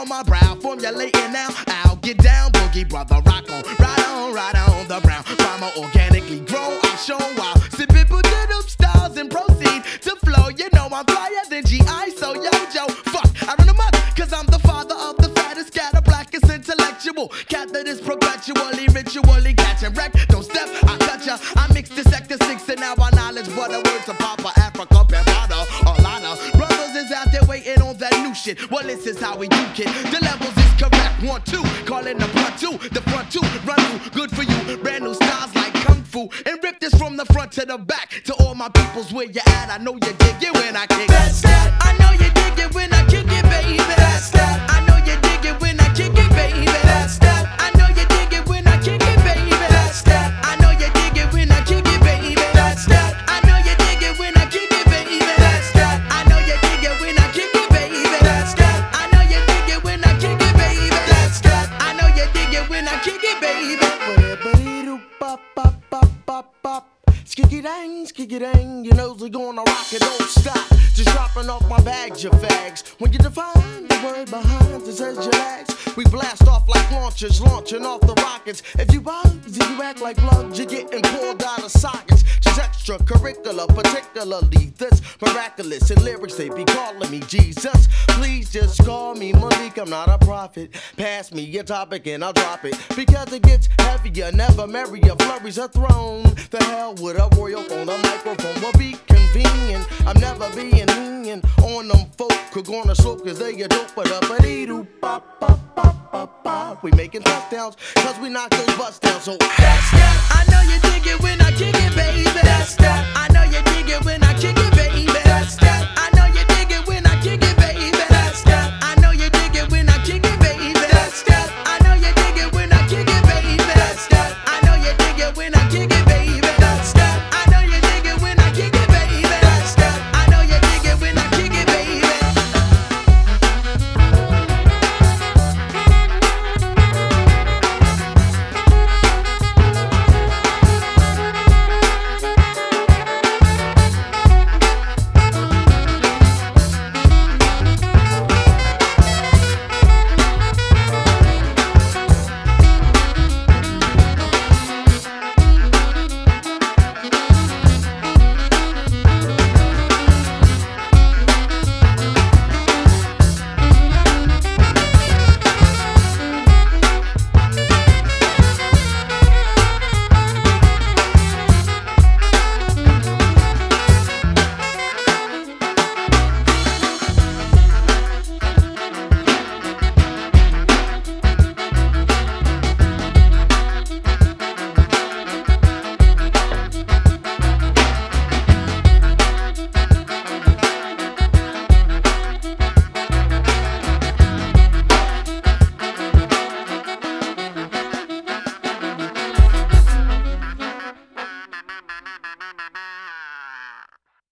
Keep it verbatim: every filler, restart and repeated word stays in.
on my brow, formulating now. I'll get down, boogie brother, rock on, right on, right on the brown. Primer organically grown, I'm shown while sipping Buddha styles and proceed to flow. You know I'm flyer than G I, so yo, Joe, fuck, I run amok, cause I'm the father of the fattest, scatter blackest intellectual. Cat that is perpetually, ritually catching wreck. Don't step, I cut ya. I mix the sector six and now I knowledge what the words of Papa Africa, Pavada, Olana. Brothers is out there waiting on that new shit. Well, this is how we do, kid. The levels is correct. One, two, calling the front two. The front two, run through, good for you. Brand new styles like Kung Fu. And rip this from the front to the back. To all my peoples where you at, I know you dig it when I kick it. That's that. I know you dig it when I kick it, baby. That's that. I know you dig it when I kick it, baby. That's that. I know you dig it when I kick it, baby. That's that. I know you dig it when I kick it, baby. That's that. I know you dig it when I kick it, baby. That's that. I know you dig it when I kick it, baby. That's that. I know you dig it when I kick it, baby. That's that. I know you dig it when I kick it, baby. Skiggy dang, skiggy dang, you know we gonna rock it, don't stop. Just dropping off my bags, you fags. When you define the word behind it says your legs, we blast off like launchers, launching off the rockets. If you buzz, if you act like plugs, you're getting pulled out of sockets. Just extracurricular, particularly this miraculous. In lyrics, they be calling me Jesus. Please just call me Malik, I'm not a prophet. Pass me your topic and I'll drop it. Because it gets heavier, never merrier, flurries a throne. The hell with a royal on a microphone will be convenient. I'm never being lenient on them folk who gonna slope cause they a dope, but up a dee doo pop pop pop pop pop. We making touchdowns cause we knock those butts down, so that's that. I know you dig it when I kick it, baby. That's that. I know you dig it when I kick it, baby. That's that. I